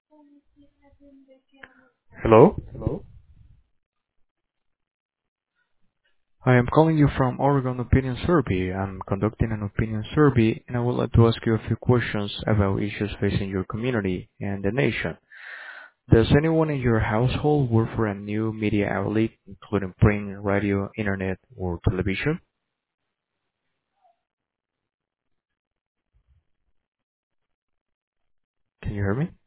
Hello? Hello? I am calling you from Oregon Opinion Survey. I'm conducting an opinion survey and I would like to ask you a few questions about issues facing your community and the nation. Does anyone in your household work for a new media outlet, including print, radio, internet, or television? Can you hear me?